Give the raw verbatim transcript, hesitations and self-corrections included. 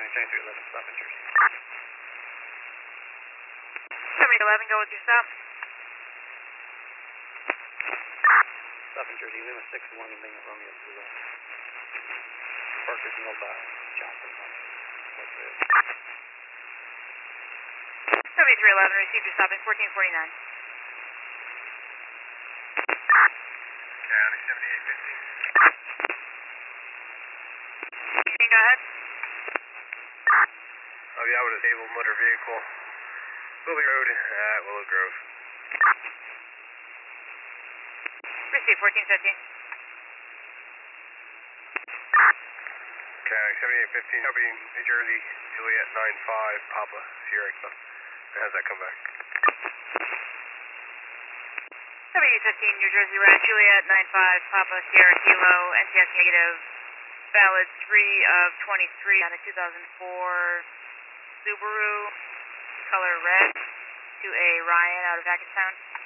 twenty-three eleven, stop in Jersey. seventy eleven, go with your stop. Stop in Jersey, Lima six one, Lima Romeo Zulu. Parker's mobile, Johnson one eight. What's it? seventy-three eleven, received your stop in fourteen forty-nine. County seventy-eight fifteen. Can you go ahead? I'll be out with a disabled motor vehicle. Willie Road at Willow Grove. Received fourteen fifteen. County seventy-eight fifteen. Copy, New Jersey, Juliet nine five, Papa, Sierra Echo. How's that come back? seventy-eight fifteen, New Jersey, Red, Juliet nine five, Papa, Sierra Kilo, N T S negative, valid three of twenty-three on a two thousand four Subaru, color red, to a Ryan out of Hackettstown.